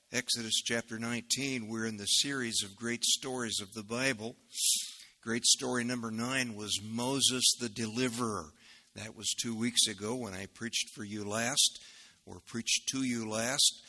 Exodus chapter 19, we're in the series of great stories of the Bible. Great story number 9 was Moses the Deliverer. That was 2 weeks ago when I preached for you last, or preached to you last.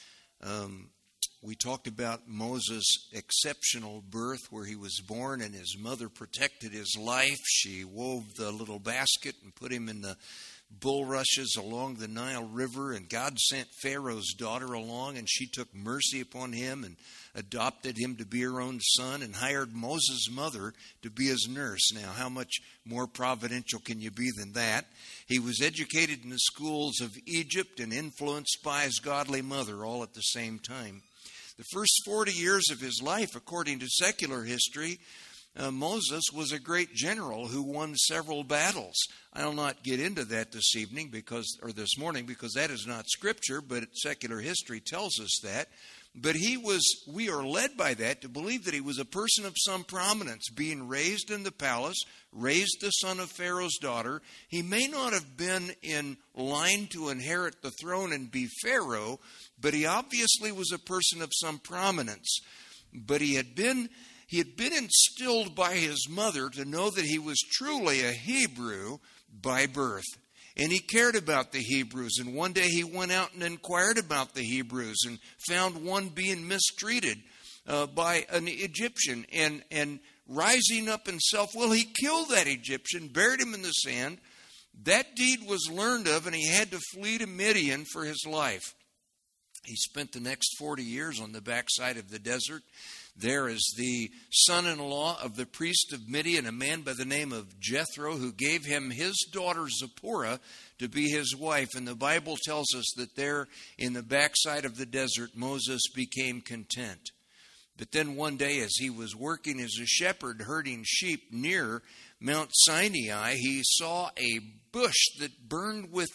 We talked about Moses' exceptional birth, where he was born and his mother protected his life. She wove the little basket and put him in the bulrushes along the Nile River, and God sent Pharaoh's daughter along, and she took mercy upon him and adopted him to be her own son and hired Moses' mother to be his nurse. Now, how much more providential can you be than that? He was educated in the schools of Egypt and influenced by his godly mother all at the same time. The first 40 years of his life, according to secular history, Moses was a great general who won several battles. I'll not get into that this morning because that is not scripture, but secular history tells us that. But we are led by that to believe that he was a person of some prominence, being raised in the palace, raised the son of Pharaoh's daughter. He may not have been in line to inherit the throne and be Pharaoh, but he obviously was a person of some prominence. But he had been instilled by his mother to know that he was truly a Hebrew by birth. And he cared about the Hebrews. And one day he went out and inquired about the Hebrews and found one being mistreated by an Egyptian. And rising up in self-will, he killed that Egyptian, buried him in the sand. That deed was learned of, and he had to flee to Midian for his life. He spent the next 40 years on the backside of the desert. There is the son-in-law of the priest of Midian, a man by the name of Jethro, who gave him his daughter Zipporah to be his wife. And the Bible tells us that there in the backside of the desert, Moses became content. But then one day, as he was working as a shepherd herding sheep near Mount Sinai, he saw a bush that burned with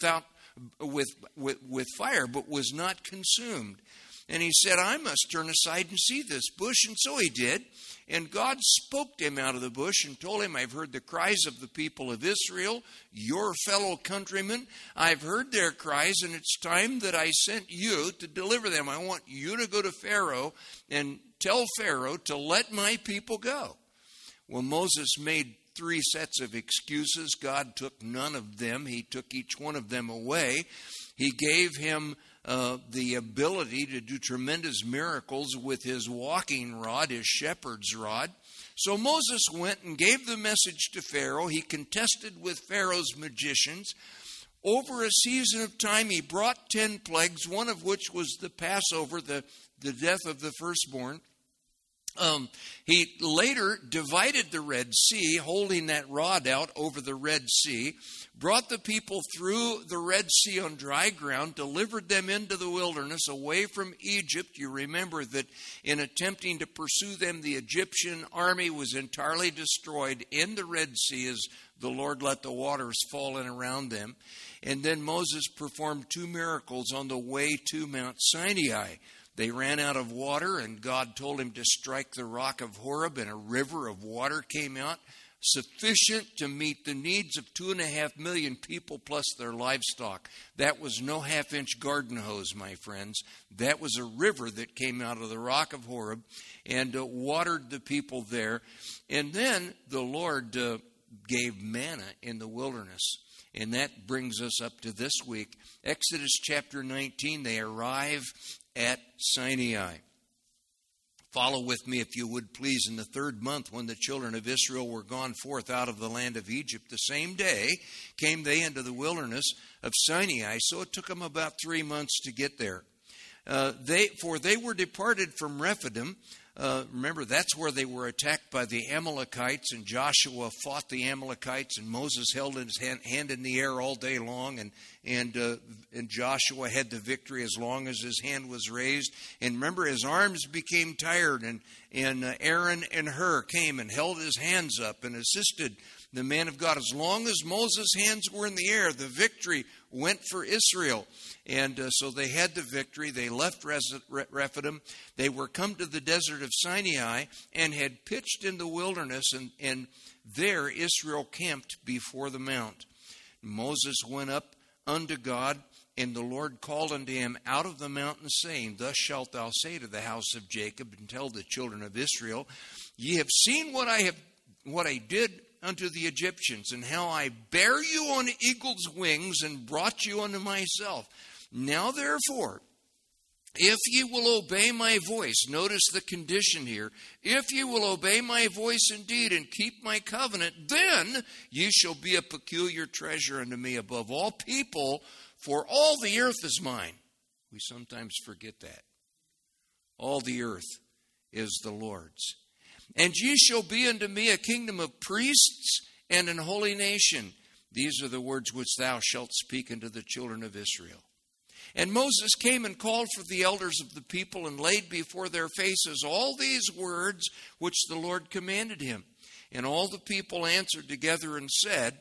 fire but was not consumed. And he said, I must turn aside and see this bush. And so he did. And God spoke to him out of the bush and told him, I've heard the cries of the people of Israel, your fellow countrymen. I've heard their cries, and it's time that I sent you to deliver them. I want you to go to Pharaoh and tell Pharaoh to let my people go. Well, Moses made 3 sets of excuses. God took none of them. He took each one of them away. He gave him the ability to do tremendous miracles with his walking rod, his shepherd's rod. So Moses went and gave the message to Pharaoh. He contested with Pharaoh's magicians. Over a season of time, he brought 10 plagues, one of which was the Passover, the death of the firstborn. He later divided the Red Sea, holding that rod out over the Red Sea, brought the people through the Red Sea on dry ground, delivered them into the wilderness away from Egypt. You remember that in attempting to pursue them, the Egyptian army was entirely destroyed in the Red Sea as the Lord let the waters fall in around them. And then Moses performed 2 miracles on the way to Mount Sinai. They ran out of water, and God told him to strike the rock of Horeb, and a river of water came out, sufficient to meet the needs of 2.5 million people plus their livestock. That was no half-inch garden hose, my friends. That was a river that came out of the rock of Horeb and watered the people there. And then the Lord gave manna in the wilderness. And that brings us up to this week. Exodus chapter 19, they arrive at Sinai. Follow with me, if you would please. In the 3rd month, when the children of Israel were gone forth out of the land of Egypt, the same day came they into the wilderness of Sinai. So it took them about 3 months to get there. For they were departed from Rephidim. Remember, that's where they were attacked by the Amalekites, and Joshua fought the Amalekites, and Moses held his hand in the air all day long, and Joshua had the victory as long as his hand was raised. And remember, his arms became tired, and Aaron and Hur came and held his hands up and assisted the man of God. As long as Moses' hands were in the air, the victory went for Israel. And so they had the victory. They left Rephidim. They were come to the desert of Sinai and had pitched in the wilderness, and there Israel camped before the mount. Moses went up unto God And the Lord called unto him out of the mountain, saying, Thus shalt thou say to the house of Jacob, and tell the children of Israel, Ye have seen what I did unto the Egyptians, and how I bare you on eagle's wings, and brought you unto myself. Now therefore, if ye will obey my voice," notice the condition here, "if ye will obey my voice indeed, and keep my covenant, then ye shall be a peculiar treasure unto me above all people, for all the earth is mine." We sometimes forget that. All the earth is the Lord's. "And ye shall be unto me a kingdom of priests and an holy nation. These are the words which thou shalt speak unto the children of Israel." And Moses came and called for the elders of the people, and laid before their faces all these words which the Lord commanded him. And all the people answered together and said,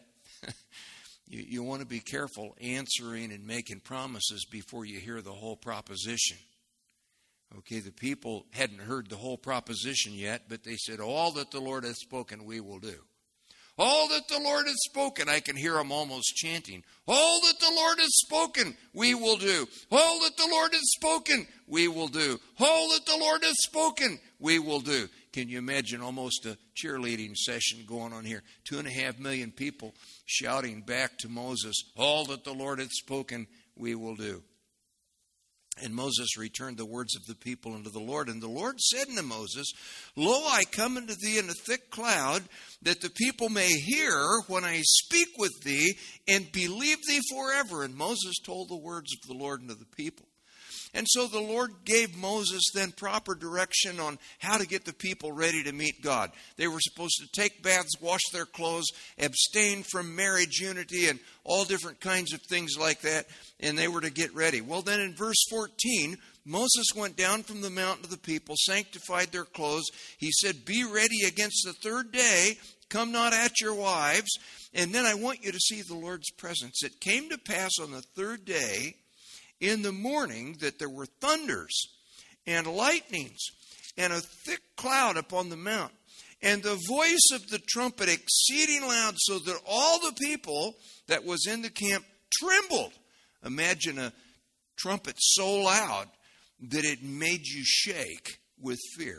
you want to be careful answering and making promises before you hear the whole proposition. Okay, the people hadn't heard the whole proposition yet, but they said, "All that the Lord hath spoken, we will do." All that the Lord hath spoken, I can hear them almost chanting. All that the Lord hath spoken, we will do. All that the Lord hath spoken, we will do. All that the Lord hath spoken, we will do. Can you imagine almost a cheerleading session going on here? 2.5 million people shouting back to Moses, "All that the Lord hath spoken, we will do." And Moses returned the words of the people unto the Lord. And the Lord said unto Moses, "Lo, I come unto thee in a thick cloud, that the people may hear when I speak with thee, and believe thee forever." And Moses told the words of the Lord unto the people. And so the Lord gave Moses then proper direction on how to get the people ready to meet God. They were supposed to take baths, wash their clothes, abstain from marriage unity, and all different kinds of things like that. And they were to get ready. Well, then in verse 14, Moses went down from the mountain to the people, sanctified their clothes. He said, "Be ready against the third day. Come not at your wives." And then I want you to see the Lord's presence. It came to pass on the third day in the morning that there were thunders and lightnings and a thick cloud upon the mount, and the voice of the trumpet exceeding loud, so that all the people that was in the camp trembled. Imagine a trumpet so loud that it made you shake with fear.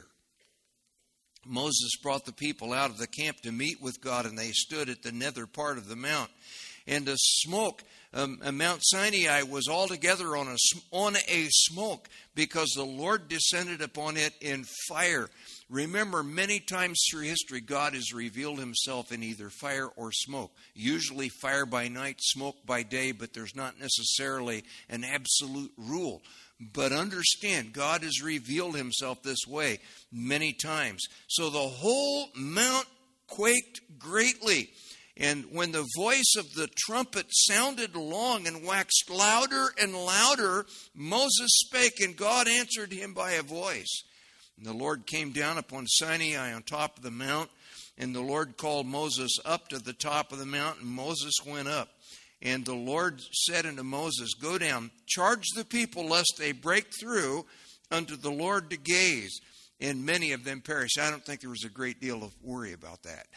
Moses brought the people out of the camp to meet with God, and they stood at the nether part of the mount. And the smoke, Mount Sinai was altogether on a smoke, because the Lord descended upon it in fire. Remember, many times through history, God has revealed himself in either fire or smoke. Usually fire by night, smoke by day, but there's not necessarily an absolute rule. But understand, God has revealed himself this way many times. So the whole mount quaked greatly. And when the voice of the trumpet sounded long and waxed louder and louder, Moses spake, and God answered him by a voice. And the Lord came down upon Sinai on top of the mount, and the Lord called Moses up to the top of the mount, and Moses went up. And the Lord said unto Moses, "Go down, charge the people, lest they break through unto the Lord to gaze." And many of them perished. I don't think there was a great deal of worry about that.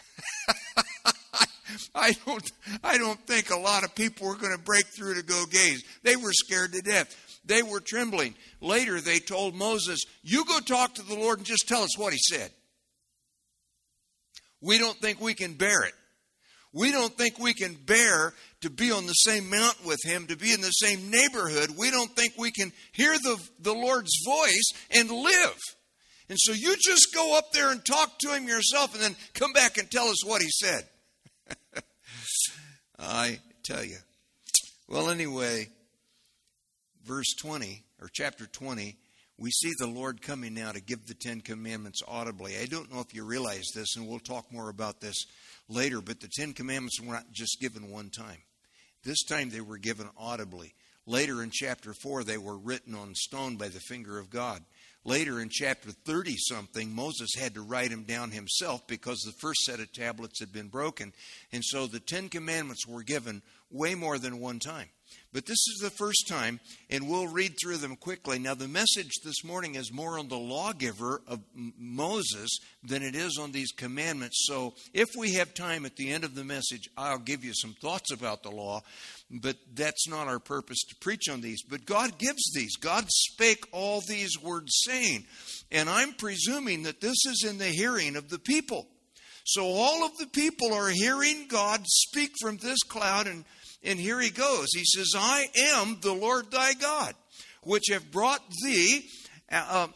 I don't think a lot of people were going to break through to go gaze. They were scared to death. They were trembling. Later they told Moses, "You go talk to the Lord and just tell us what he said. We don't think we can bear it. We don't think we can bear to be on the same mountain with him, to be in the same neighborhood. We don't think we can hear the Lord's voice and live. And so you just go up there and talk to him yourself, and then come back and tell us what he said." I tell you. Well, anyway, verse 20, or chapter 20, we see the Lord coming now to give the 10 Commandments audibly. I don't know if you realize this, and we'll talk more about this later, but the 10 Commandments were not just given one time. This time they were given audibly. Later in chapter 4, they were written on stone by the finger of God. Later in chapter 30-something, Moses had to write them down himself because the first set of tablets had been broken. And so the 10 Commandments were given way more than one time. But this is the first time, and we'll read through them quickly. Now, the message this morning is more on the lawgiver of Moses than it is on these commandments. So if we have time at the end of the message, I'll give you some thoughts about the law. But that's not our purpose to preach on these. But God gives these. God spake all these words saying. And I'm presuming that this is in the hearing of the people. So all of the people are hearing God speak from this cloud, and here he goes. He says, I am the Lord thy God, which have brought thee out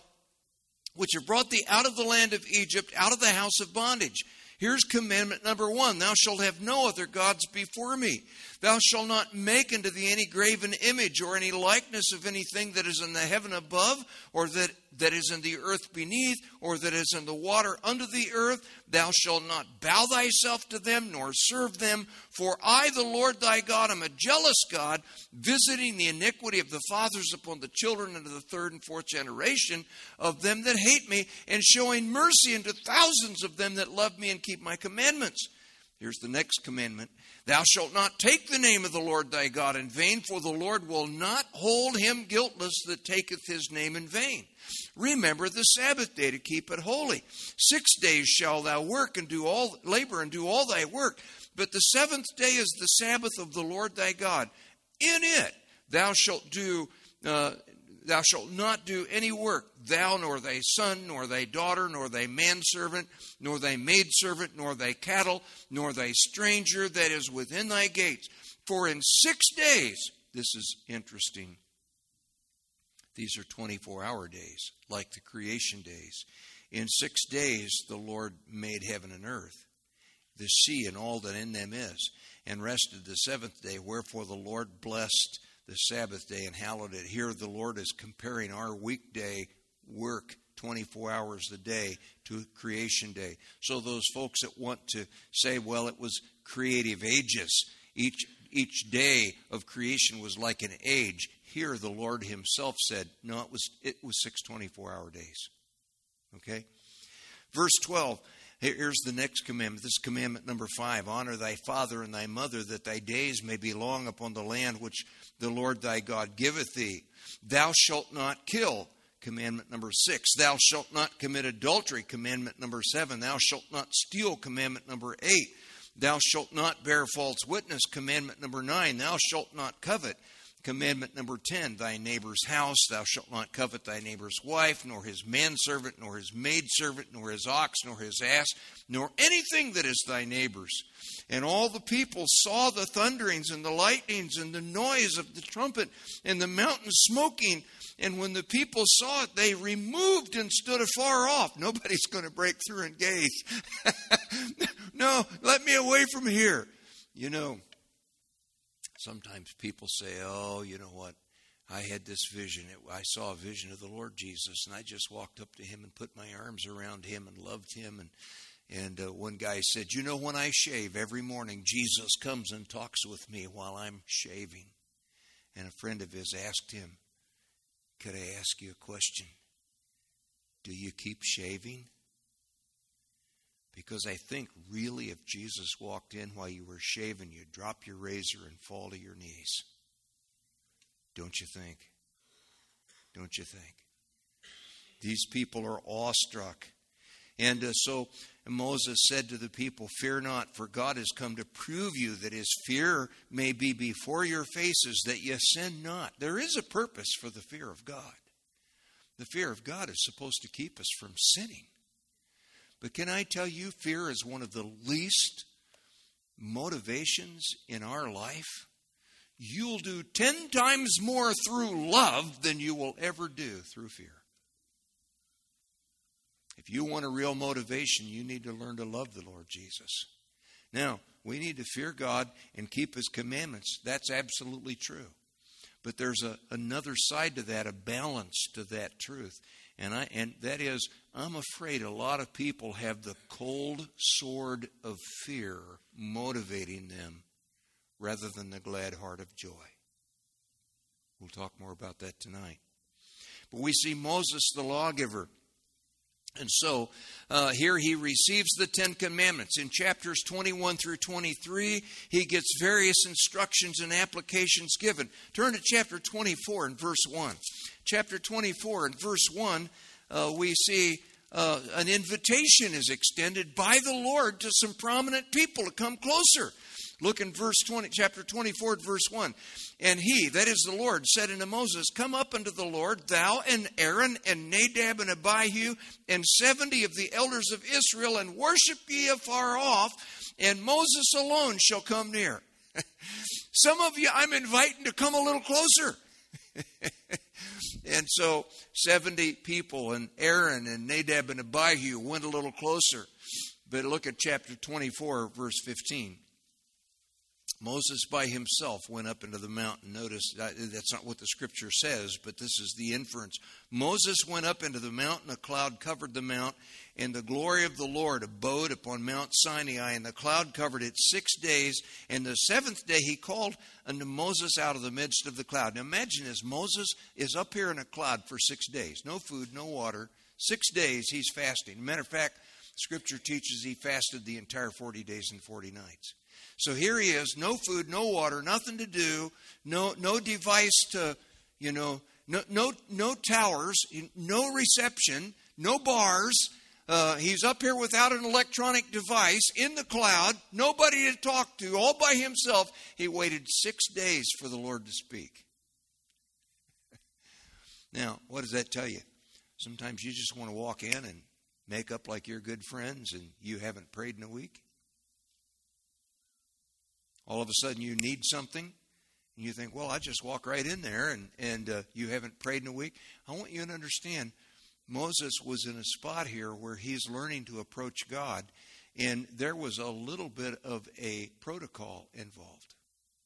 of the land of Egypt, out of the house of bondage. Here's commandment number 1. Thou shalt have no other gods before me. Thou shalt not make unto thee any graven image or any likeness of anything that is in the heaven above, or that is in the earth beneath, or that is in the water under the earth. Thou shalt not bow thyself to them, nor serve them. For I, the Lord thy God, am a jealous God, visiting the iniquity of the fathers upon the children unto the 3rd and 4th generation of them that hate me, and showing mercy unto thousands of them that love me and keep my commandments. Here's the next commandment. Thou shalt not take the name of the Lord thy God in vain, for the Lord will not hold him guiltless that taketh his name in vain. Remember the Sabbath day to keep it holy. 6 days shalt thou work and do all labor and do all thy work. But the 7th day is the Sabbath of the Lord thy God. In it thou shalt not do any work, thou nor thy son, nor thy daughter, nor thy manservant, nor thy maidservant, nor thy cattle, nor thy stranger that is within thy gates. For in 6 days, this is interesting, these are 24-hour days, like the creation days. In 6 days the Lord made heaven and earth, the sea and all that in them is, and rested the 7th day. Wherefore the Lord blessed the Sabbath day and hallowed it. Here the Lord is comparing our weekday work, 24 hours a day, to creation day. So those folks that want to say, well, it was creative ages, each day of creation was like an age. Here the Lord himself said, no, it was 6 24-hour days. Okay? Verse 12. Here's the next commandment. This is commandment number 5. Honor thy father and thy mother, that thy days may be long upon the land which the Lord thy God giveth thee. Thou shalt not kill. Commandment number 6. Thou shalt not commit adultery. Commandment number 7. Thou shalt not steal. Commandment number 8. Thou shalt not bear false witness. Commandment number 9. Thou shalt not covet. Commandment number 10, thy neighbor's house. Thou shalt not covet thy neighbor's wife, nor his manservant, nor his maidservant, nor his ox, nor his ass, nor anything that is thy neighbor's. And all the people saw the thunderings and the lightnings and the noise of the trumpet and the mountain smoking. And when the people saw it, they removed and stood afar off. Nobody's going to break through and gaze. No, let me away from here. You know, sometimes people say, oh, you know what? I had this vision. I saw a vision of the Lord Jesus, and I just walked up to him and put my arms around him and loved him. And one guy said, you know, when I shave every morning, Jesus comes and talks with me while I'm shaving. And a friend of his asked him, could I ask you a question? Do you keep shaving? Because I think really if Jesus walked in while you were shaving, you'd drop your razor and fall to your knees. Don't you think? Don't you think? These people are awestruck. And so Moses said to the people, fear not, for God has come to prove you that his fear may be before your faces, that ye sin not. There is a purpose for the fear of God. The fear of God is supposed to keep us from sinning. But can I tell you, fear is one of the least motivations in our life. You'll do 10 times more through love than you will ever do through fear. If you want a real motivation, you need to learn to love the Lord Jesus. Now, we need to fear God and keep his commandments. That's absolutely true. But there's another side to that, a balance to that truth. And that is, I'm afraid a lot of people have the cold sword of fear motivating them rather than the glad heart of joy. We'll talk more about that tonight. But we see Moses the lawgiver. And so here he receives the Ten Commandments. In chapters 21 through 23, he gets various instructions and applications given. Turn to chapter 24 and verse 1. Chapter 24 and verse 1, we see an invitation is extended by the Lord to some prominent people to come closer. Look in chapter 24, verse 1. And he, that is the Lord, said unto Moses, Come up unto the Lord, thou and Aaron and Nadab and Abihu and 70 of the elders of Israel, and worship ye afar off, and Moses alone shall come near. Some of you I'm inviting to come a little closer. And so 70 people, and Aaron and Nadab and Abihu went a little closer. But look at chapter 24, verse 15. Moses by himself went up into the mountain. Notice that's not what the scripture says, but this is the inference. Moses went up into the mountain, a cloud covered the mount, and the glory of the Lord abode upon Mount Sinai, and the cloud covered it 6 days. And the seventh day he called unto Moses out of the midst of the cloud. Now imagine this, Moses is up here in a cloud for 6 days. No food, no water. 6 days he's fasting. Matter of fact, scripture teaches he fasted the entire 40 days and 40 nights. So here he is, no food, no water, nothing to do, no device to, no towers, no reception, no bars. He's up here without an electronic device in the cloud, nobody to talk to, all by himself. He waited 6 days for the Lord to speak. Now, what does that tell you? Sometimes you just want to walk in and make up like you're good friends and you haven't prayed in a week. All of a sudden you need something, and you think, well, I just walk right in there, and you haven't prayed in a week. I want you to understand, Moses was in a spot here where he's learning to approach God, and there was a little bit of a protocol involved.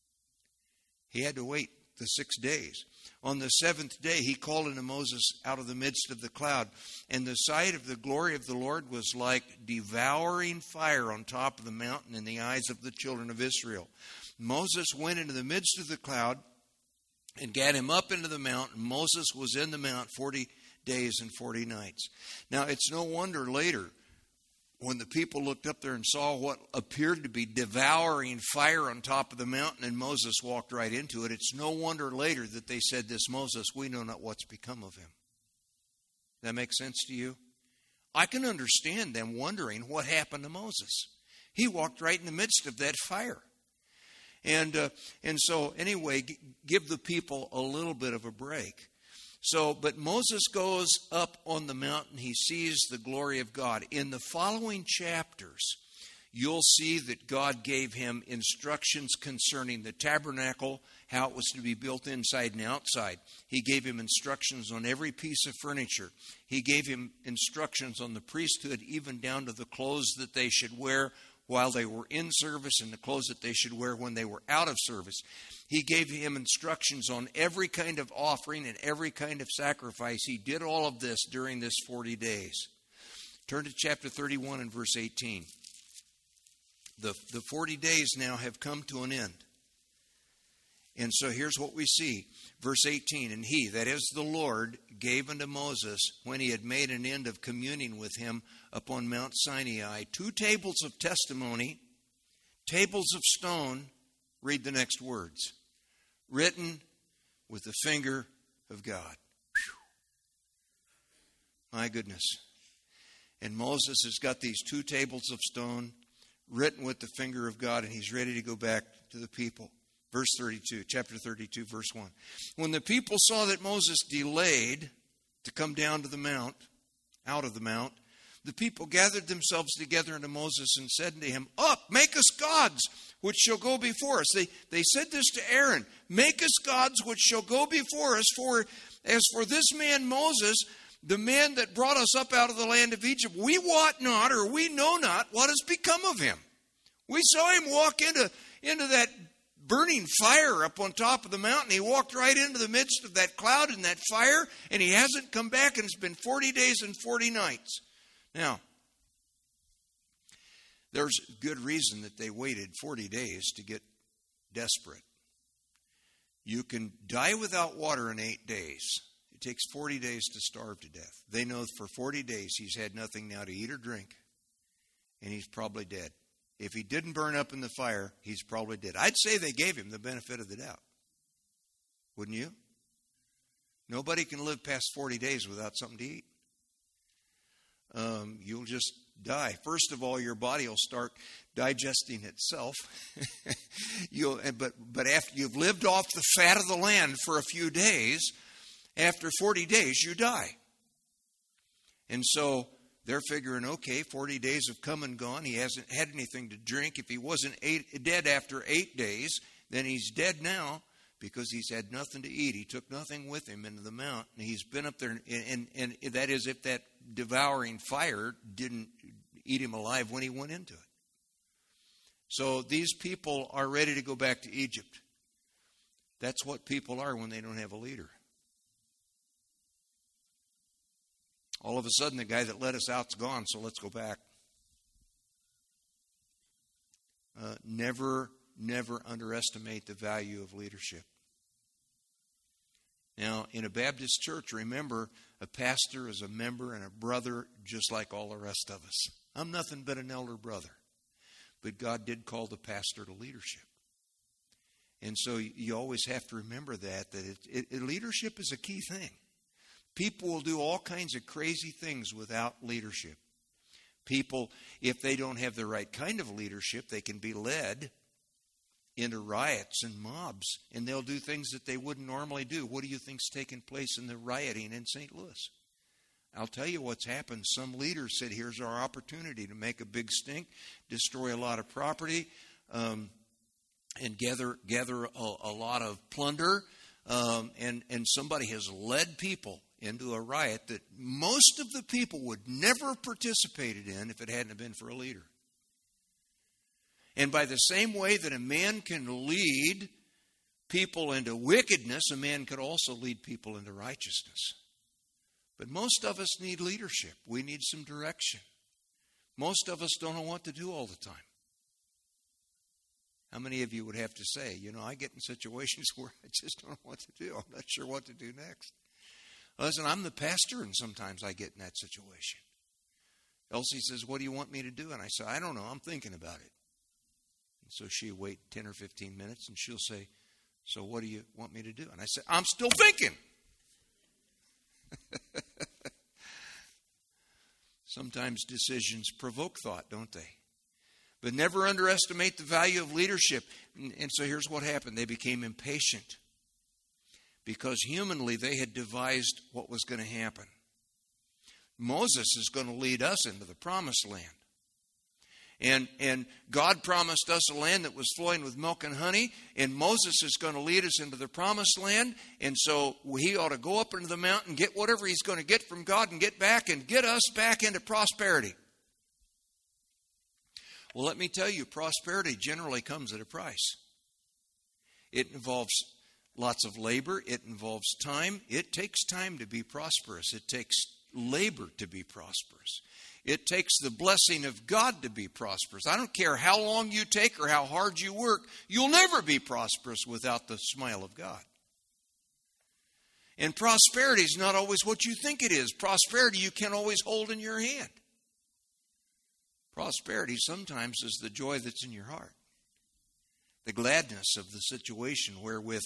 He had to wait the 6 days. On the seventh day, he called unto Moses out of the midst of the cloud, and the sight of the glory of the Lord was like devouring fire on top of the mountain in the eyes of the children of Israel. Moses went into the midst of the cloud and gat him up into the mountain. Moses was in the mount 40 days and 40 nights. Now, it's no wonder later, when the people looked up there and saw what appeared to be devouring fire on top of the mountain, and Moses walked right into it, it's no wonder later that they said, This Moses, we know not what's become of him. That makes sense to you? I can understand them wondering what happened to Moses. He walked right in the midst of that fire. And so anyway, give the people a little bit of a break. But Moses goes up on the mountain. He sees the glory of God. In the following chapters, you'll see that God gave him instructions concerning the tabernacle, how it was to be built inside and outside. He gave him instructions on every piece of furniture. He gave him instructions on the priesthood, even down to the clothes that they should wear while they were in service and the clothes that they should wear when they were out of service. He gave him instructions on every kind of offering and every kind of sacrifice. He did all of this during this 40 days. Turn to chapter 31 and verse 18. The 40 days now have come to an end. And so here's what we see. Verse 18, And he, that is the Lord, gave unto Moses, when he had made an end of communing with him upon Mount Sinai, 2 tables of testimony, tables of stone. Read the next words. Written with the finger of God. Whew. My goodness. And Moses has got these 2 tables of stone written with the finger of God, and he's ready to go back to the people. Verse 32, chapter 32, verse 1. When the people saw that Moses delayed to come down to the mount, out of the mount, the people gathered themselves together unto Moses and said unto him, Up, make us gods, which shall go before us. They said this to Aaron, Make us gods, which shall go before us. For as for this man Moses, the man that brought us up out of the land of Egypt, we wot not, or we know not, what has become of him. We saw him walk into that burning fire up on top of the mountain. He walked right into the midst of that cloud and that fire, and he hasn't come back, and it's been 40 days and 40 nights. Now, there's good reason that they waited 40 days to get desperate. You can die without water in 8 days. It takes 40 days to starve to death. They know for 40 days he's had nothing now to eat or drink, and he's probably dead. If he didn't burn up in the fire, he's probably dead. I'd say they gave him the benefit of the doubt. Wouldn't you? Nobody can live past 40 days without something to eat. You'll just die. First of all, your body will start digesting itself. But after you've lived off the fat of the land for a few days, after 40 days, you die. And so they're figuring, okay, 40 days have come and gone. He hasn't had anything to drink. If he wasn't dead after 8 days, then he's dead now because he's had nothing to eat. He took nothing with him into the mount. And he's been up there, and that is if that devouring fire didn't eat him alive when he went into it. So these people are ready to go back to Egypt. That's what people are when they don't have a leader. All of a sudden, the guy that let us out's gone, so let's go back. Never underestimate the value of leadership. Now, in a Baptist church, remember, a pastor is a member and a brother just like all the rest of us. I'm nothing but an elder brother. But God did call the pastor to leadership. And so you always have to remember that leadership is a key thing. People will do all kinds of crazy things without leadership. People, if they don't have the right kind of leadership, they can be led into riots and mobs, and they'll do things that they wouldn't normally do. What do you think's taking place in the rioting in St. Louis? I'll tell you what's happened. Some leaders said, here's our opportunity to make a big stink, destroy a lot of property, and gather a lot of plunder. And somebody has led people into a riot that most of the people would never have participated in if it hadn't been for a leader. And by the same way that a man can lead people into wickedness, a man could also lead people into righteousness. But most of us need leadership. We need some direction. Most of us don't know what to do all the time. How many of you would have to say, I get in situations where I just don't know what to do. I'm not sure what to do next. Listen, I'm the pastor, and sometimes I get in that situation. Elsie says, what do you want me to do? And I say, I don't know. I'm thinking about it. And so she'll wait 10 or 15 minutes, and she'll say, so what do you want me to do? And I say, I'm still thinking. Sometimes decisions provoke thought, don't they? But never underestimate the value of leadership. And so here's what happened. They became impatient because humanly they had devised what was going to happen. Moses is going to lead us into the promised land. And God promised us a land that was flowing with milk and honey, and Moses is going to lead us into the promised land, and so he ought to go up into the mountain, get whatever he's going to get from God, and get back and get us back into prosperity. Well, let me tell you, prosperity generally comes at a price. It involves lots of labor. It involves time. It takes time to be prosperous. It takes labor to be prosperous. It takes the blessing of God to be prosperous. I don't care how long you take or how hard you work, you'll never be prosperous without the smile of God. And prosperity is not always what you think it is. Prosperity you can't always hold in your hand. Prosperity sometimes is the joy that's in your heart. The gladness of the situation wherein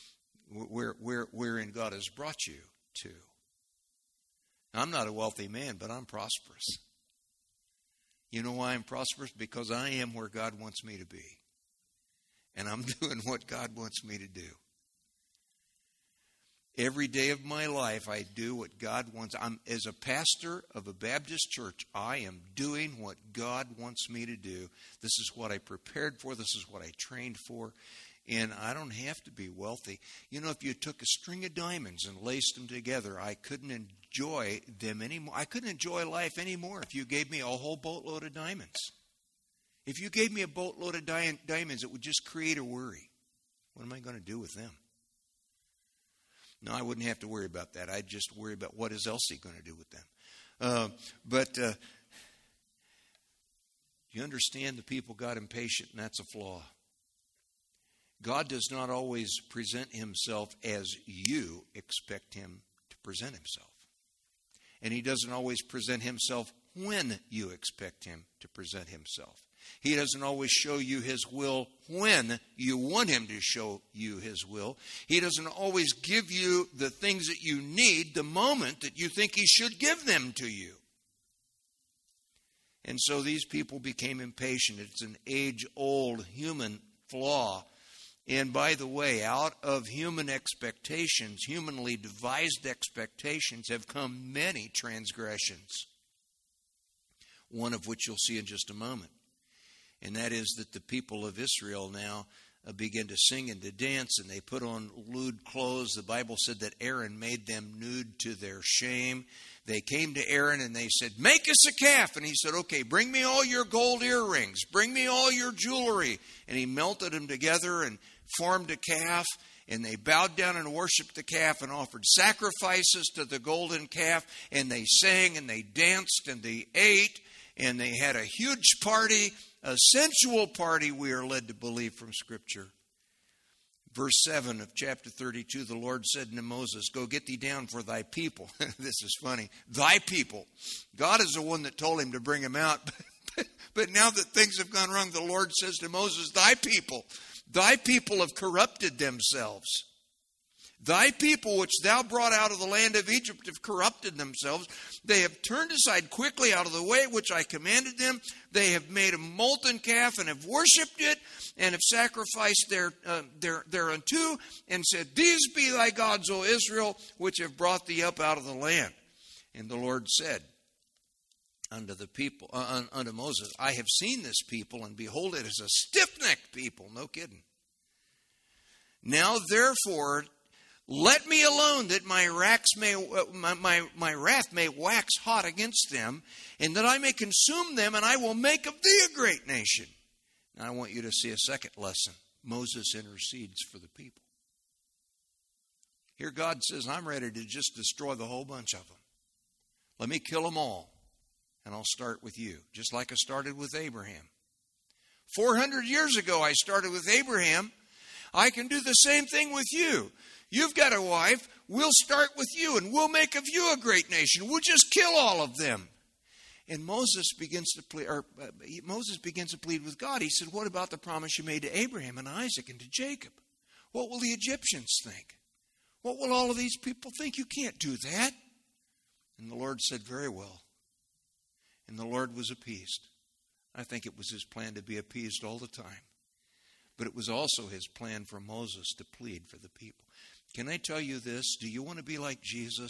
God has brought you to. I'm not a wealthy man, but I'm prosperous. You know why I'm prosperous? Because I am where God wants me to be. And I'm doing what God wants me to do. Every day of my life, I do what God wants. As a pastor of a Baptist church, I am doing what God wants me to do. This is what I prepared for. This is what I trained for. And I don't have to be wealthy. If you took a string of diamonds and laced them together, I couldn't enjoy them anymore. I couldn't enjoy life anymore if you gave me a whole boatload of diamonds. If you gave me a boatload of diamonds, it would just create a worry. What am I going to do with them? No, I wouldn't have to worry about that. I'd just worry about what is Elsie going to do with them. But you understand the people got impatient, and that's a flaw. God does not always present himself as you expect him to present himself. And he doesn't always present himself when you expect him to present himself. He doesn't always show you his will when you want him to show you his will. He doesn't always give you the things that you need the moment that you think he should give them to you. And so these people became impatient. It's an age-old human flaw. And by the way, out of human expectations, humanly devised expectations, have come many transgressions. One of which you'll see in just a moment. And that is that the people of Israel now begin to sing and to dance, and they put on lewd clothes. The Bible said that Aaron made them nude to their shame. They came to Aaron and they said, "Make us a calf." And he said, "Okay, bring me all your gold earrings. Bring me all your jewelry." And he melted them together and formed a calf. And they bowed down and worshiped the calf and offered sacrifices to the golden calf. And they sang and they danced and they ate. And they had a huge party, a sensual party, we are led to believe from Scripture. Verse 7 of chapter 32, the Lord said to Moses, "Go get thee down for thy people." This is funny. Thy people. God is the one that told him to bring him out. But now that things have gone wrong, the Lord says to Moses, "Thy people. Thy people have corrupted themselves. Thy people which thou brought out of the land of Egypt have corrupted themselves. They have turned aside quickly out of the way which I commanded them. They have made a molten calf and have worshipped it and have sacrificed thereunto and said, These be thy gods, O Israel, which have brought thee up out of the land." And the Lord said unto the people, unto Moses, "I have seen this people, and behold, it is a stiff-necked people." No kidding. "Now therefore, let me alone, that my wrath may wax hot against them, and that I may consume them, and I will make of thee a great nation." Now I want you to see a second lesson. Moses intercedes for the people. Here God says, "I'm ready to just destroy the whole bunch of them. Let me kill them all, and I'll start with you, just like I started with Abraham. 400 years ago I started with Abraham. I can do the same thing with you. You've got a wife. We'll start with you, and we'll make of you a great nation. We'll just kill all of them." And Moses begins to plead with God. He said, "What about the promise you made to Abraham and Isaac and to Jacob? What will the Egyptians think? What will all of these people think? You can't do that." And the Lord said, "Very well." And the Lord was appeased. I think it was his plan to be appeased all the time. But it was also his plan for Moses to plead for the people. Can I tell you this? Do you want to be like Jesus?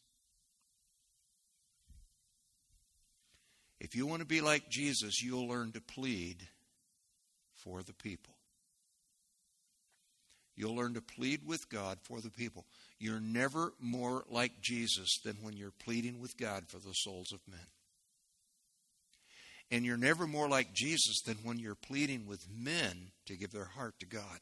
If you want to be like Jesus, you'll learn to plead for the people. You'll learn to plead with God for the people. You're never more like Jesus than when you're pleading with God for the souls of men. And you're never more like Jesus than when you're pleading with men to give their heart to God.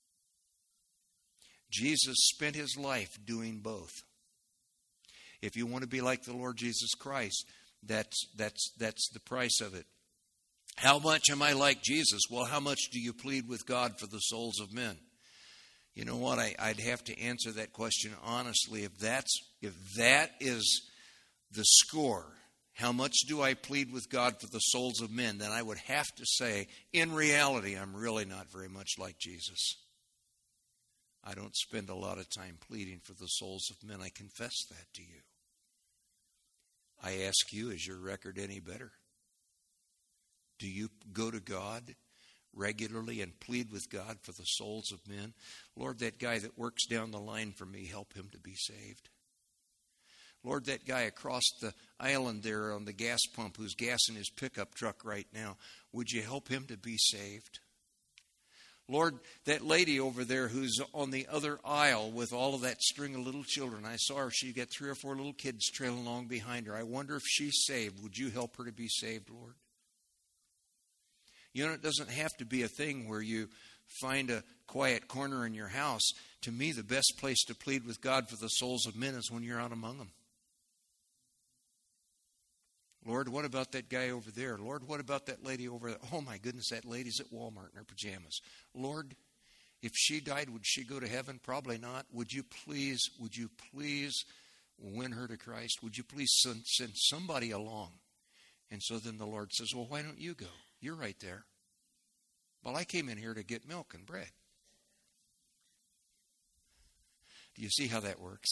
Jesus spent his life doing both. If you want to be like the Lord Jesus Christ, that's the price of it. How much am I like Jesus? Well, how much do you plead with God for the souls of men? You know what? I'd have to answer that question honestly. If that is the score, how much do I plead with God for the souls of men? Then I would have to say, in reality, I'm really not very much like Jesus. I don't spend a lot of time pleading for the souls of men. I confess that to you. I ask you, is your record any better? Do you go to God regularly and plead with God for the souls of men? Lord, that guy that works down the line for me, help him to be saved. Lord, that guy across the island there on the gas pump who's gassing his pickup truck right now, would you help him to be saved? Lord, that lady over there who's on the other aisle with all of that string of little children, I saw her, she got 3 or 4 little kids trailing along behind her. I wonder if she's saved. Would you help her to be saved, Lord? You know, it doesn't have to be a thing where you find a quiet corner in your house. To me, the best place to plead with God for the souls of men is when you're out among them. Lord, what about that guy over there? Lord, what about that lady over there? Oh my goodness, that lady's at Walmart in her pajamas. Lord, if she died, would she go to heaven? Probably not. Would you please win her to Christ? Would you please send somebody along? And so then the Lord says, well, why don't you go? You're right there. Well, I came in here to get milk and bread. Do you see how that works?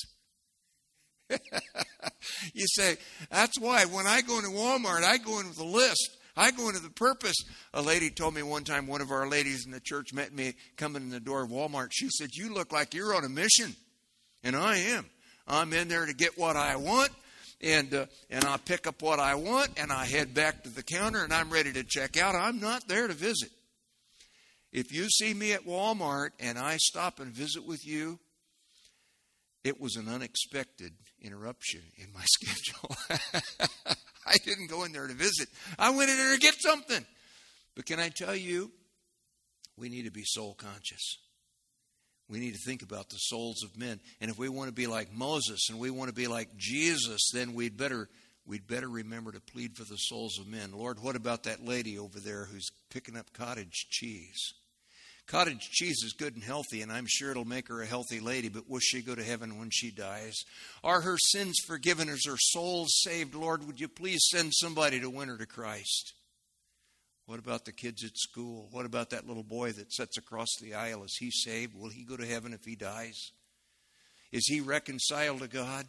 You say, that's why when I go into Walmart, I go in with a list. I go into the purpose. A lady told me one time, one of our ladies in the church met me coming in the door of Walmart. She said, you look like you're on a mission. And I am. I'm in there to get what I want. And I pick up what I want. And I head back to the counter. And I'm ready to check out. I'm not there to visit. If you see me at Walmart and I stop and visit with you, it was an unexpected interruption in my schedule. I didn't go in there to visit. I went in there to get something. But can I tell you, we need to be soul conscious. We need to think about the souls of men. And if we want to be like Moses and we want to be like Jesus, then we'd better remember to plead for the souls of men. Lord, what about that lady over there who's picking up cottage cheese? Cottage cheese is good and healthy, and I'm sure it'll make her a healthy lady, but will she go to heaven when she dies? Are her sins forgiven? Is her soul saved? Lord, would you please send somebody to win her to Christ? What about the kids at school? What about that little boy that sits across the aisle? Is he saved? Will he go to heaven if he dies? Is he reconciled to God?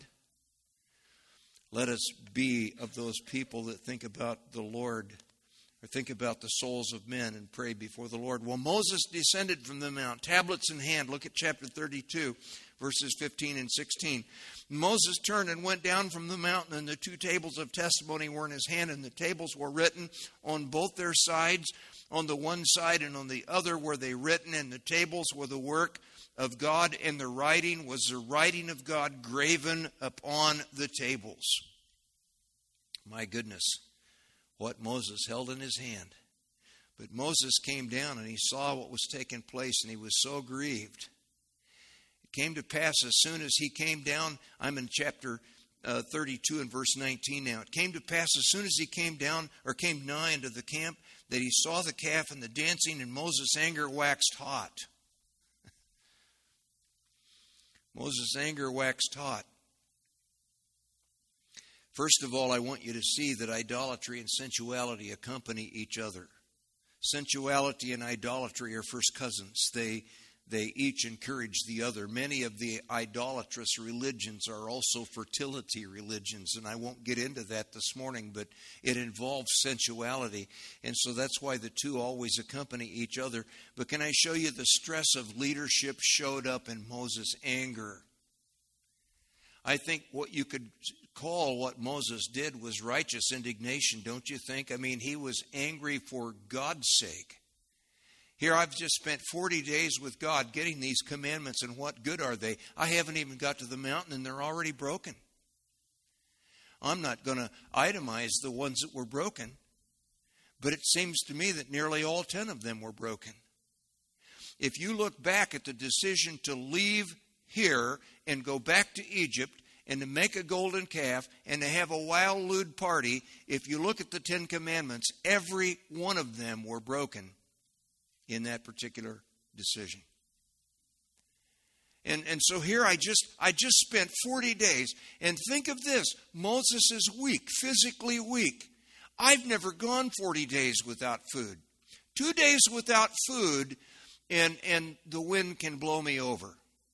Let us be of those people that think about the Lord, or think about the souls of men and pray before the Lord. Well, Moses descended from the mount, tablets in hand. Look at chapter 32, verses 15 and 16. Moses turned and went down from the mountain, and the 2 tables of testimony were in his hand, and the tables were written on both their sides. On the one side and on the other were they written, and the tables were the work of God, and the writing was the writing of God graven upon the tables. My goodness, what Moses held in his hand. But Moses came down and he saw what was taking place, and he was so grieved. It came to pass as soon as he came down, I'm in chapter 32 and verse 19 now. It came to pass as soon as he came down, or came nigh unto the camp, that he saw the calf and the dancing, and Moses' anger waxed hot. Moses' anger waxed hot. First of all, I want you to see that idolatry and sensuality accompany each other. Sensuality and idolatry are first cousins. They each encourage the other. Many of the idolatrous religions are also fertility religions, and I won't get into that this morning, but it involves sensuality, and so that's why the two always accompany each other. But can I show you the stress of leadership showed up in Moses' anger? I think what you could call what Moses did was righteous indignation, don't you think? I mean, he was angry for God's sake. Here I've just spent 40 days with God getting these commandments, and what good are they? I haven't even got to the mountain, and they're already broken. I'm not going to itemize the ones that were broken, but it seems to me that nearly all 10 of them were broken. If you look back at the decision to leave here and go back to Egypt and to make a golden calf and to have a wild, lewd party, if you look at the 10 commandments, every one of them were broken in that particular decision. And so here I just spent 40 days, and think of this, Moses is weak, physically weak. I've never gone 40 days without food. 2 days without food, and the wind can blow me over.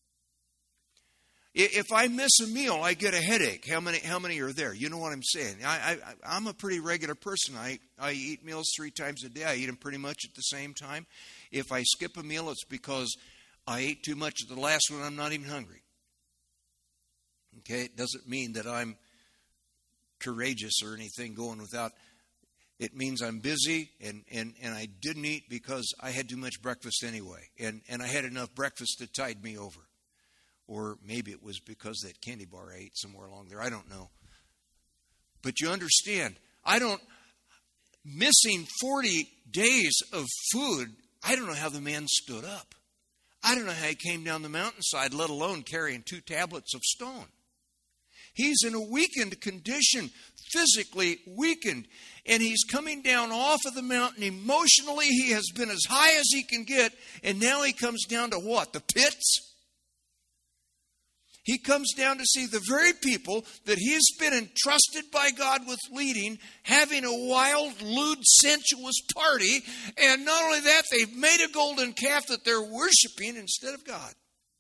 If I miss a meal, I get a headache. How many are there? You know what I'm saying. I'm a pretty regular person. I eat meals 3 times a day. I eat them pretty much at the same time. If I skip a meal, it's because I ate too much at the last one. I'm not even hungry. Okay, it doesn't mean that I'm courageous or anything going without. It means I'm busy and I didn't eat because I had too much breakfast anyway. And I had enough breakfast to tide me over. Or maybe it was because that candy bar I ate somewhere along there. I don't know. But you understand, missing 40 days of food, I don't know how the man stood up. I don't know how he came down the mountainside, let alone carrying 2 tablets of stone. He's in a weakened condition, physically weakened. And he's coming down off of the mountain. Emotionally, he has been as high as he can get. And now he comes down to what? The pits? He comes down to see the very people that he's been entrusted by God with leading, having a wild, lewd, sensuous party. And not only that, they've made a golden calf that they're worshiping instead of God.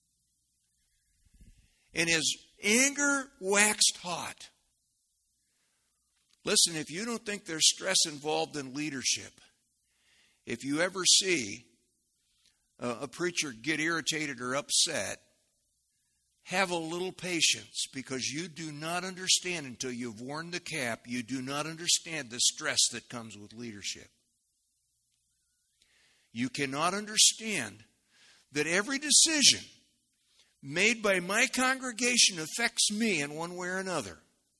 And his anger waxed hot. Listen, if you don't think there's stress involved in leadership, if you ever see a preacher get irritated or upset, have a little patience, because you do not understand until you've worn the cap. You do not understand the stress that comes with leadership. You cannot understand that every decision made by my congregation affects me in one way or another.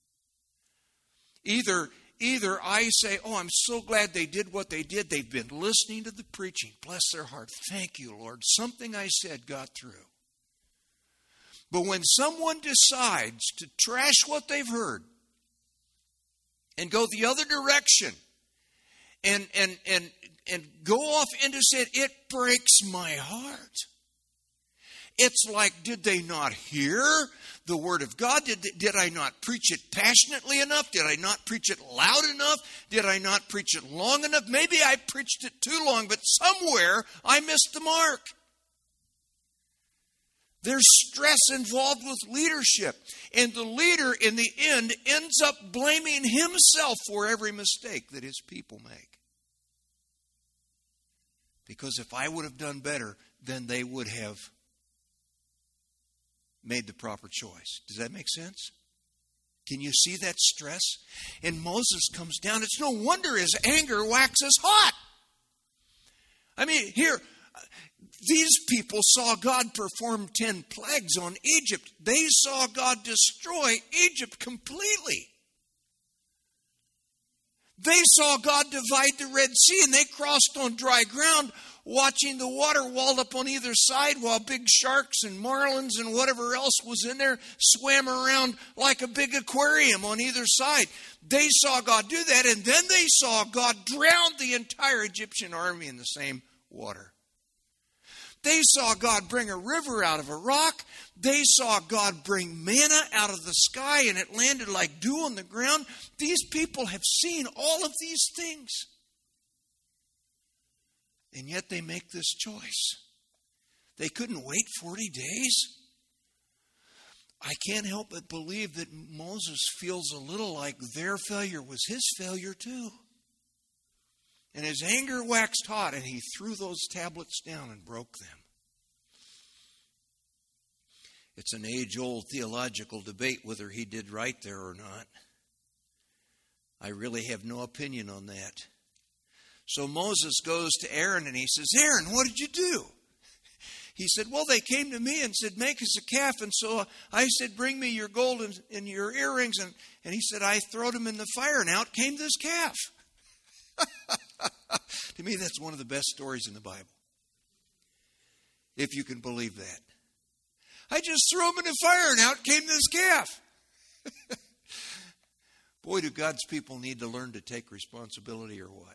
Either I say, oh, I'm so glad they did what they did. They've been listening to the preaching. Bless their heart. Thank you, Lord. Something I said got through. But when someone decides to trash what they've heard and go the other direction and go off into sin, it breaks my heart. It's like, did they not hear the Word of God? Did I not preach it passionately enough? Did I not preach it loud enough? Did I not preach it long enough? Maybe I preached it too long, but somewhere I missed the mark. There's stress involved with leadership. And the leader, in the end, ends up blaming himself for every mistake that his people make. Because if I would have done better, then they would have made the proper choice. Does that make sense? Can you see that stress? And Moses comes down. It's no wonder his anger waxes hot. I mean, here, these people saw God perform 10 plagues on Egypt. They saw God destroy Egypt completely. They saw God divide the Red Sea, and they crossed on dry ground, watching the water walled up on either side while big sharks and marlins and whatever else was in there swam around like a big aquarium on either side. They saw God do that, and then they saw God drown the entire Egyptian army in the same water. They saw God bring a river out of a rock. They saw God bring manna out of the sky, and it landed like dew on the ground. These people have seen all of these things. And yet they make this choice. They couldn't wait 40 days. I can't help but believe that Moses feels a little like their failure was his failure too. And his anger waxed hot, and he threw those tablets down and broke them. It's an age-old theological debate whether he did right there or not. I really have no opinion on that. So Moses goes to Aaron and he says, Aaron, what did you do? He said, well, they came to me and said, make us a calf. And so I said, bring me your gold and your earrings. And he said, I throwed them in the fire, and out came this calf. To me, that's one of the best stories in the Bible. If you can believe that. I just threw them in the fire, and out came this calf. Boy, do God's people need to learn to take responsibility or what?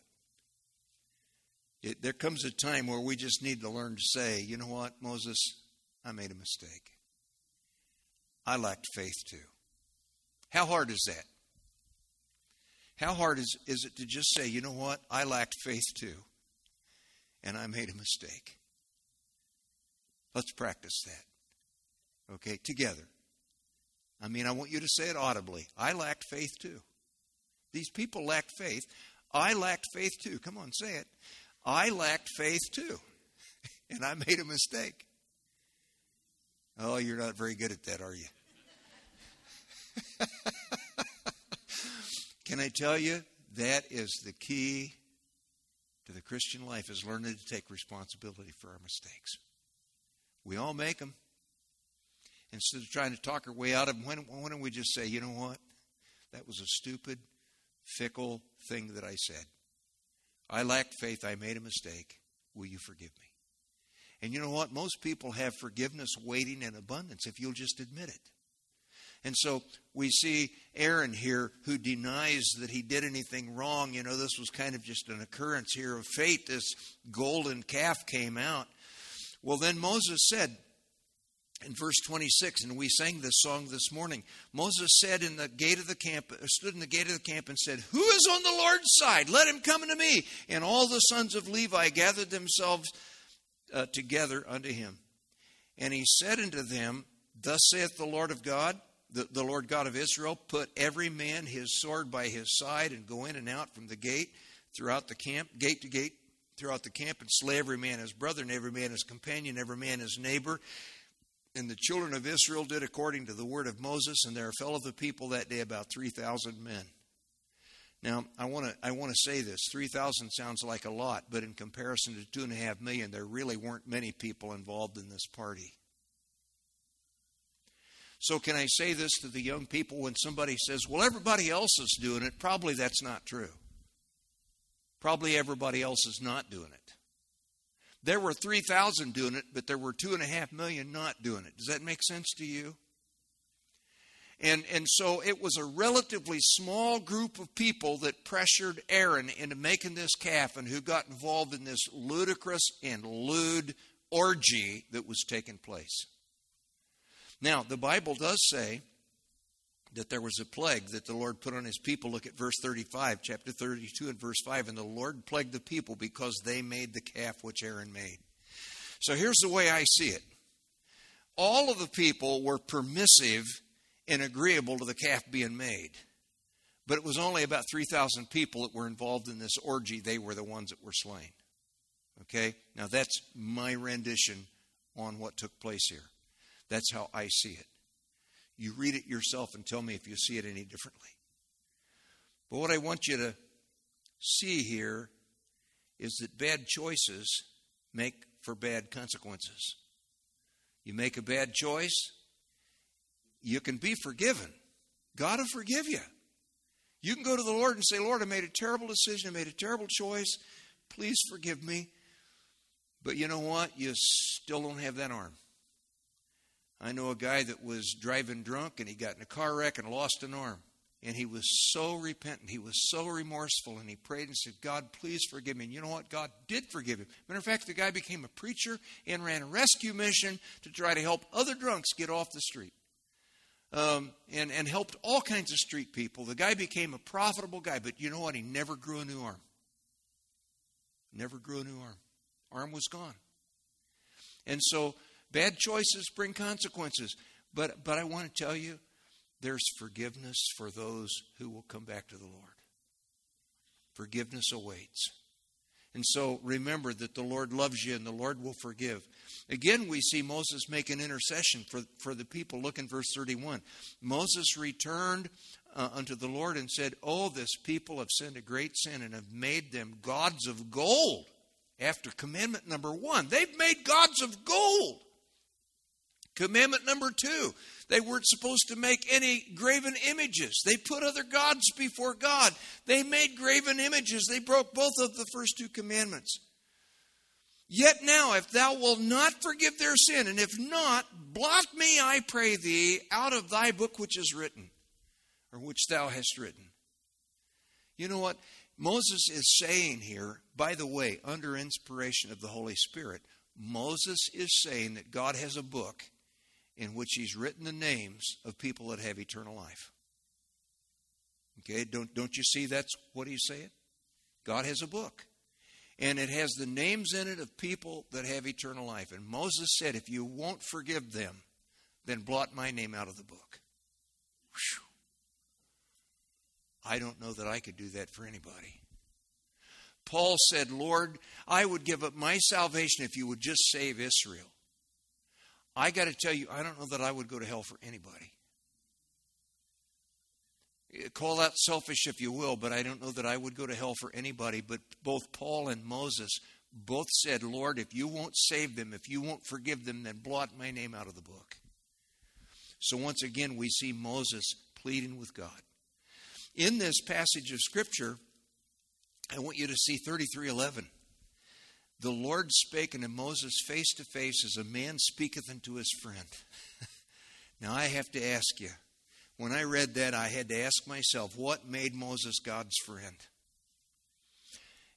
There comes a time where we just need to learn to say, you know what, Moses, I made a mistake. I lacked faith too. How hard is that? How hard is it to just say, you know what, I lacked faith too, and I made a mistake? Let's practice that. Okay, together. I mean, I want you to say it audibly. I lacked faith too. These people lacked faith. I lacked faith too. Come on, say it. I lacked faith too, and I made a mistake. Oh, you're not very good at that, are you? Can I tell you, that is the key to the Christian life, is learning to take responsibility for our mistakes. We all make them. Instead of trying to talk our way out of them, why don't we just say, you know what? That was a stupid, fickle thing that I said. I lacked faith. I made a mistake. Will you forgive me? And you know what? Most people have forgiveness waiting in abundance if you'll just admit it. And so we see Aaron here, who denies that he did anything wrong. You know, this was kind of just an occurrence here of fate. This golden calf came out. Well, then Moses said, In verse 26, and we sang this song this morning, Moses said stood in the gate of the camp and said, "Who is on the Lord's side? Let him come unto me." And all the sons of Levi gathered themselves together unto him. And he said unto them, "Thus saith the Lord of God, the Lord God of Israel, put every man his sword by his side, and go in and out from the gate throughout the camp, gate to gate throughout the camp, and slay every man his brother, and every man his companion, every man his neighbor." And the children of Israel did according to the word of Moses, and there fell of the people that day about 3,000 men. Now, I want to say this. 3,000 sounds like a lot, but in comparison to 2.5 million, there really weren't many people involved in this party. So can I say this to the young people when somebody says, "Well, everybody else is doing it"? Probably that's not true. Probably everybody else is not doing it. There were 3,000 doing it, but there were 2.5 million not doing it. Does that make sense to you? And so it was a relatively small group of people that pressured Aaron into making this calf, and who got involved in this ludicrous and lewd orgy that was taking place. Now, the Bible does say that there was a plague that the Lord put on his people. Look at verse 35, chapter 32 and verse 5. And the Lord plagued the people because they made the calf which Aaron made. So here's the way I see it. All of the people were permissive and agreeable to the calf being made. But it was only about 3,000 people that were involved in this orgy. They were the ones that were slain. Okay? Now that's my rendition on what took place here. That's how I see it. You read it yourself and tell me if you see it any differently. But what I want you to see here is that bad choices make for bad consequences. You make a bad choice, you can be forgiven. God will forgive you. You can go to the Lord and say, "Lord, I made a terrible decision, I made a terrible choice. Please forgive me." But you know what? You still don't have that arm. I know a guy that was driving drunk, and he got in a car wreck and lost an arm. And he was so repentant. He was so remorseful. And he prayed and said, "God, please forgive me." And you know what? God did forgive him. Matter of fact, the guy became a preacher and ran a rescue mission to try to help other drunks get off the street. And helped all kinds of street people. The guy became a profitable guy. But you know what? He never grew a new arm. Never grew a new arm. Arm was gone. And so bad choices bring consequences. But I want to tell you, there's forgiveness for those who will come back to the Lord. Forgiveness awaits. And so remember that the Lord loves you and the Lord will forgive. Again, we see Moses make an intercession for the people. Look in verse 31. Moses returned unto the Lord and said, "Oh, this people have sinned a great sin and have made them gods of gold." After commandment number 1, they've made gods of gold. Commandment number 2, they weren't supposed to make any graven images. They put other gods before God. They made graven images. They broke both of the first 2 commandments. "Yet now, if thou wilt not forgive their sin, and if not, blot me, I pray thee, out of thy book which is written," or which thou hast written. You know what Moses is saying here, by the way, under inspiration of the Holy Spirit? Moses is saying that God has a book in which he's written the names of people that have eternal life. Okay, don't you see that's what he's saying? God has a book. And it has the names in it of people that have eternal life. And Moses said, if you won't forgive them, then blot my name out of the book. Whew. I don't know that I could do that for anybody. Paul said, "Lord, I would give up my salvation if you would just save Israel." I got to tell you, I don't know that I would go to hell for anybody. Call that selfish if you will, but I don't know that I would go to hell for anybody. But both Paul and Moses both said, "Lord, if you won't save them, if you won't forgive them, then blot my name out of the book." So once again, we see Moses pleading with God. In this passage of Scripture, I want you to see 33:11. "The Lord spake unto Moses face to face as a man speaketh unto his friend." Now I have to ask you, when I read that, I had to ask myself, what made Moses God's friend?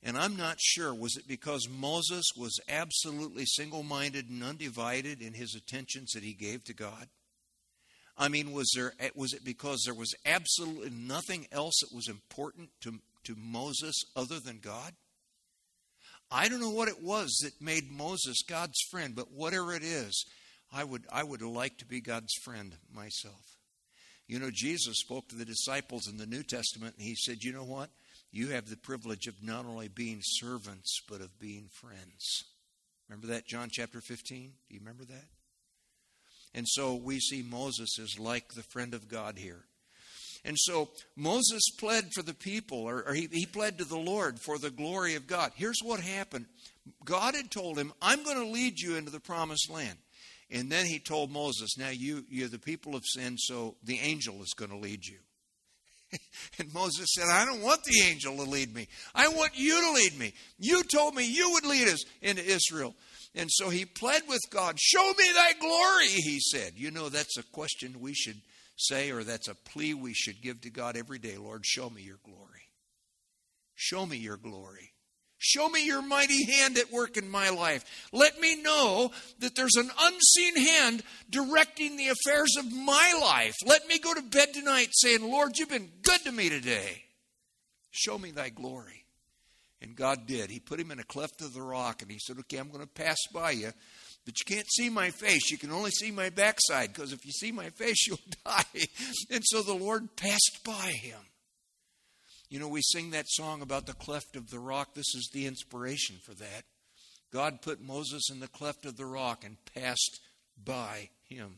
And I'm not sure, was it because Moses was absolutely single-minded and undivided in his attentions that he gave to God? I mean, was it because there was absolutely nothing else that was important to Moses other than God? I don't know what it was that made Moses God's friend, but whatever it is, I would like to be God's friend myself. You know, Jesus spoke to the disciples in the New Testament, and he said, you know what? You have the privilege of not only being servants, but of being friends. Remember that, John chapter 15? Do you remember that? And so we see Moses as like the friend of God here. And so Moses pled for the people, or he pled to the Lord for the glory of God. Here's what happened. God had told him, I'm going to lead you into the promised land. And then he told Moses, now you're the people have sinned, so the angel is going to lead you. And Moses said, I don't want the angel to lead me. I want you to lead me. You told me you would lead us into Israel. And so he pled with God, show me thy glory, he said. You know, that's a question we should say, or that's a plea we should give to God every day. Lord, show me your glory. Show me your glory. Show me your mighty hand at work in my life. Let me know that there's an unseen hand directing the affairs of my life. Let me go to bed tonight saying, Lord, you've been good to me today. Show me thy glory. And God did. He put him in a cleft of the rock, and he said, okay, I'm going to pass by you, but you can't see my face. You can only see my backside, because if you see my face, you'll die. And so the Lord passed by him. You know, we sing that song about the cleft of the rock. This is the inspiration for that. God put Moses in the cleft of the rock and passed by him.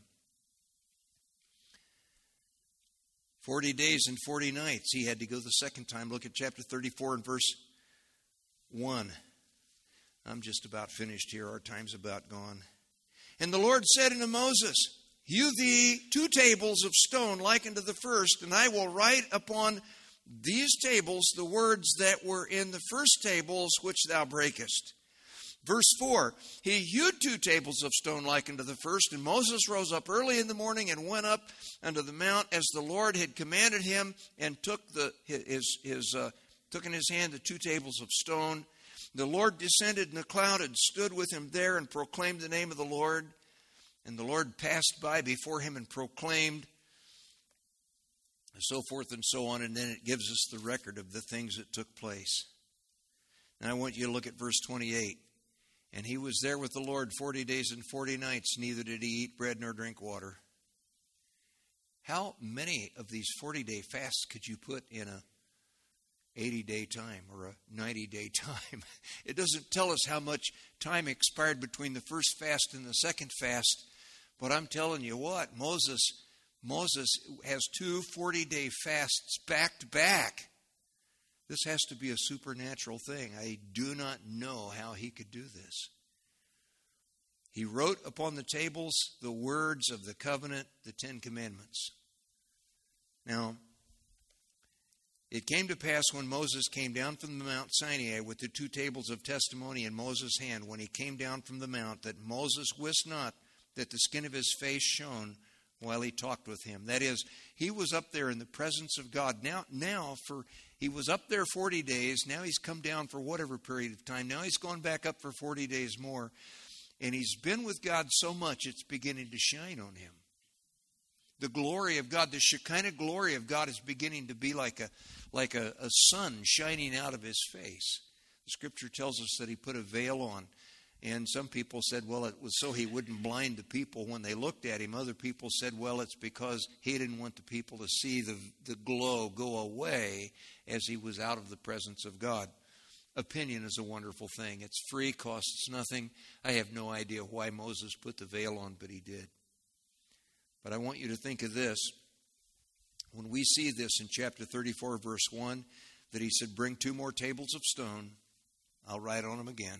40 days and 40 nights. He had to go the second time. Look at chapter 34 and verse 1. I'm just about finished here. Our time's about gone. And the Lord said unto Moses, hew thee 2 tables of stone like unto the first, and I will write upon these tables the words that were in the first tables which thou breakest. Verse 4, he hewed 2 tables of stone like unto the first, and Moses rose up early in the morning and went up unto the mount as the Lord had commanded him, and took in his hand the 2 tables of stone. The Lord descended in a cloud and stood with him there and proclaimed the name of the Lord. And the Lord passed by before him and proclaimed, and so forth and so on. And then it gives us the record of the things that took place. And I want you to look at verse 28. And he was there with the Lord 40 days and 40 nights, neither did he eat bread nor drink water. How many of these 40-day fasts could you put in a 80-day time or a 90-day time? It doesn't tell us how much time expired between the first fast and the second fast. But I'm telling you what, Moses has 2 40-day fasts back to back. This has to be a supernatural thing. I do not know how he could do this. He wrote upon the tables the words of the covenant, the 10 commandments. Now, it came to pass when Moses came down from the Mount Sinai with the 2 tables of testimony in Moses' hand, when he came down from the mount, that Moses wist not that the skin of his face shone while he talked with him. That is, he was up there in the presence of God. He was up there 40 days. Now he's come down for whatever period of time. Now he's gone back up for 40 days more. And he's been with God so much, it's beginning to shine on him. The glory of God, the Shekinah glory of God is beginning to be like a sun shining out of his face. The scripture tells us that he put a veil on. And some people said, well, it was so he wouldn't blind the people when they looked at him. Other people said, well, it's because he didn't want the people to see the glow go away as he was out of the presence of God. Opinion is a wonderful thing. It's free, costs nothing. I have no idea why Moses put the veil on, but he did. But I want you to think of this. When we see this in chapter 34, verse 1, that he said, bring 2 more tables of stone, I'll write on them again.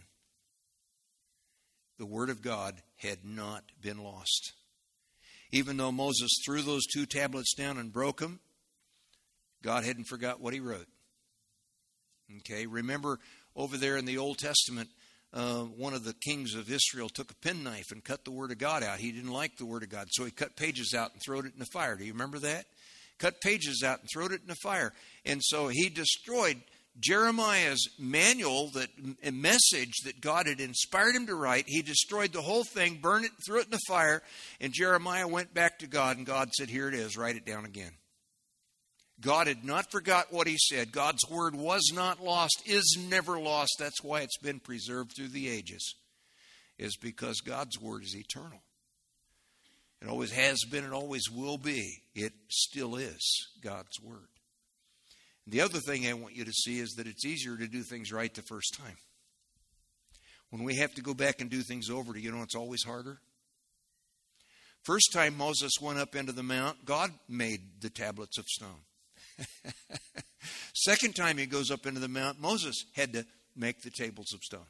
The word of God had not been lost. Even though Moses threw those 2 tablets down and broke them, God hadn't forgot what he wrote. Okay, remember over there in the Old Testament, one of the kings of Israel took a penknife and cut the word of God out. He didn't like the word of God, so he cut pages out and threw it in the fire. Do you remember that? Cut pages out and threw it in the fire. And so he destroyed Jeremiah's manual, a message that God had inspired him to write. He destroyed the whole thing, burned it, threw it in the fire, and Jeremiah went back to God, and God said, here it is, write it down again. God had not forgot what he said. God's word was not lost, is never lost. That's why it's been preserved through the ages, is because God's word is eternal. It always has been and always will be. It still is God's word. The other thing I want you to see is that it's easier to do things right the first time. When we have to go back and do things over, it's always harder. First time Moses went up into the mount, God made the tablets of stone. Second time he goes up into the mount, Moses had to make the tables of stone.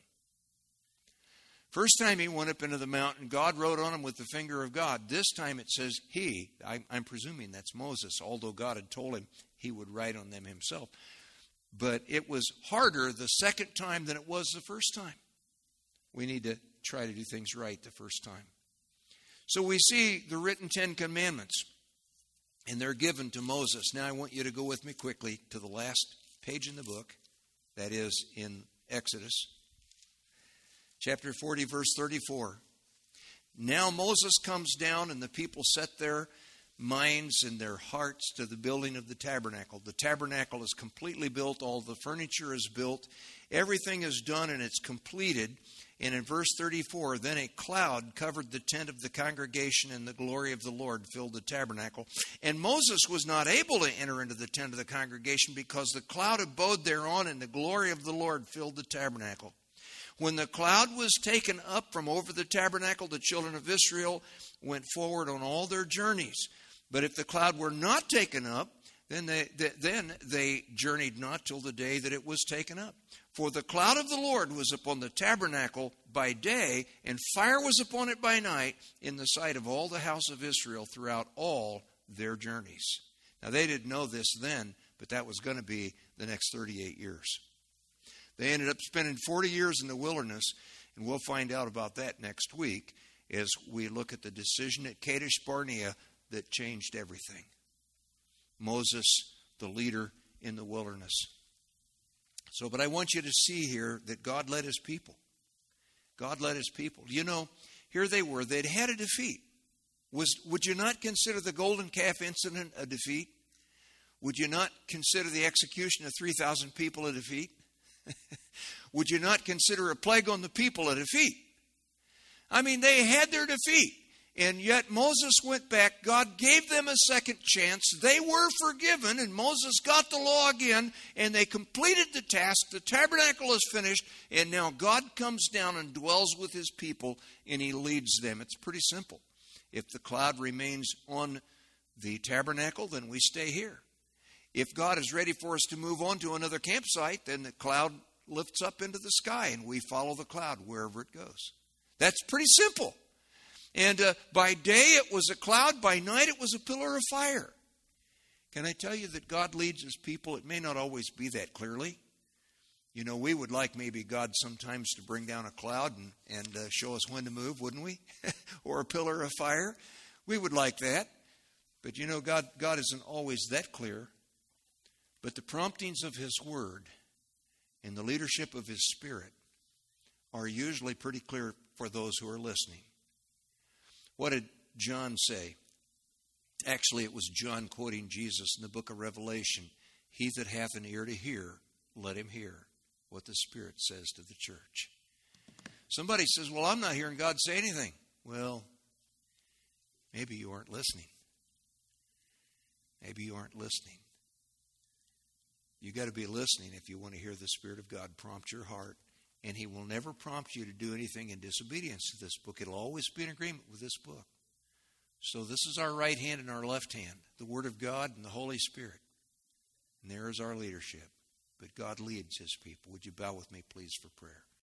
First time he went up into the mountain, God wrote on them with the finger of God. This time it says he. I'm presuming that's Moses, although God had told him he would write on them himself. But it was harder the second time than it was the first time. We need to try to do things right the first time. So we see the written 10 Commandments, and they're given to Moses. Now I want you to go with me quickly to the last page in the book, that is in Exodus. Chapter 40, verse 34. Now Moses comes down, and the people set their minds and their hearts to the building of the tabernacle. The tabernacle is completely built. All the furniture is built. Everything is done, and it's completed. And in verse 34, then a cloud covered the tent of the congregation, and the glory of the Lord filled the tabernacle. And Moses was not able to enter into the tent of the congregation because the cloud abode thereon, and the glory of the Lord filled the tabernacle. When the cloud was taken up from over the tabernacle, the children of Israel went forward on all their journeys. But if the cloud were not taken up, then they journeyed not till the day that it was taken up. For the cloud of the Lord was upon the tabernacle by day, and fire was upon it by night, in the sight of all the house of Israel throughout all their journeys. Now they didn't know this then, but that was going to be the next 38 years. They ended up spending 40 years in the wilderness, and we'll find out about that next week as we look at the decision at Kadesh Barnea that changed everything. Moses, the leader in the wilderness. But I want you to see here that God led his people. God led his people. Here they were. They'd had a defeat. Would you not consider the golden calf incident a defeat? Would you not consider the execution of 3,000 people a defeat? Would you not consider a plague on the people a defeat? They had their defeat. And yet Moses went back. God gave them a second chance. They were forgiven, and Moses got the law again, and they completed the task. The tabernacle is finished, and now God comes down and dwells with his people, and he leads them. It's pretty simple. If the cloud remains on the tabernacle, then we stay here. If God is ready for us to move on to another campsite, then the cloud lifts up into the sky, and we follow the cloud wherever it goes. That's pretty simple. And by day it was a cloud, by night it was a pillar of fire. Can I tell you that God leads his people? It may not always be that clearly. We would like maybe God sometimes to bring down a cloud and show us when to move, wouldn't we? Or a pillar of fire. We would like that. But God isn't always that clear. But the promptings of his word and the leadership of his spirit are usually pretty clear for those who are listening. What did John say? Actually, it was John quoting Jesus in the book of Revelation. He that hath an ear to hear, let him hear what the Spirit says to the church. Somebody says, well, I'm not hearing God say anything. Well, maybe you aren't listening. Maybe you aren't listening. You got to be listening if you want to hear the Spirit of God prompt your heart. And he will never prompt you to do anything in disobedience to this book. It'll always be in agreement with this book. So this is our right hand and our left hand, the Word of God and the Holy Spirit. And there is our leadership. But God leads his people. Would you bow with me, please, for prayer?